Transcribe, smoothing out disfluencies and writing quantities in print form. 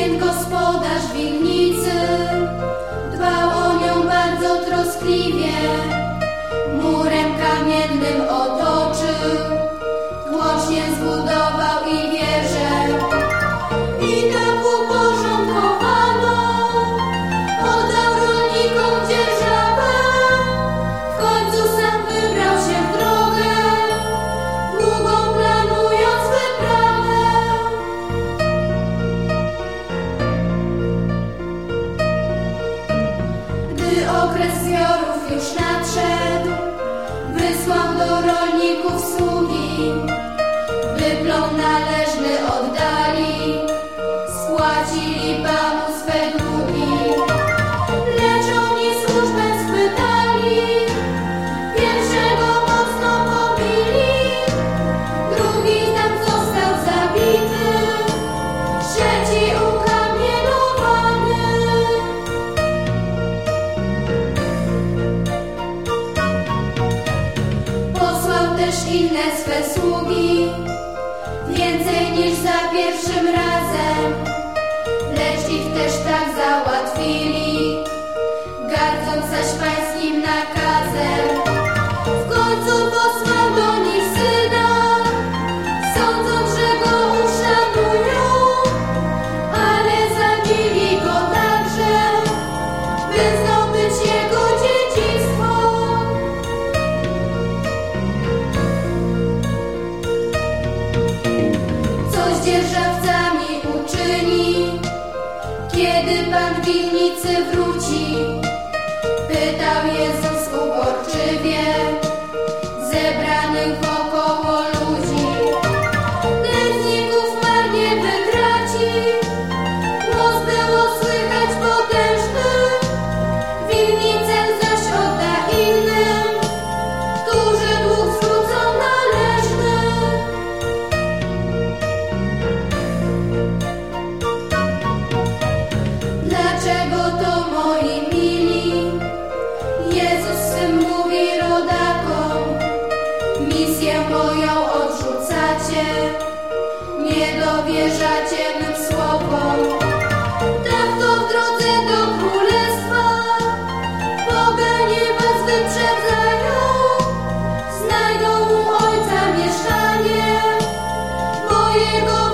święt gospodarz winnicy dbał o nią bardzo troskliwie, murem kamiennym otoczył, tłocznie zbudował i wieżę. I tak uporządkowano oddał rolnikom dzierżawę. W końcu sam wybrał się w drogę, długą planując wyprawę. Gdy okres zbiorów już nadszedł, wysłał do rolników sługi, by plon należny oddali, spłacili Panu swe długi. Lecz oni służbę schwytali, pierwszego mocno pobili, drugi tam został zabity, trzeci ukamienowany. Posłał też inne swe sługi, więcej niż za pierwszym razem, lecz ich też tak załatwili, gardząc zaś pańskim nakazem. W końcu posłał do nich syna, sądząc, że go uszanują, ale zabili go także, by zdobyć jego dziedzictwo. Co z dzierżawcami uczyni, kiedy Pan w winnicy wróci? Pytał Jezus uporczywie zebranych wokoło ludzi. Nędzników marnie wytraci, głos było słychać potężny, winnicę zaś odda innym, którzy dług zwrócą należny. Dlaczego to, moi mili, Jezus swym mówi rodakom? Misję moją odrzucacie, nie dowierzacie mym słowom. Tak to w drodze do królestwa poganie was wyprzedzają, znajdą u Ojca mieszkanie, bo Jego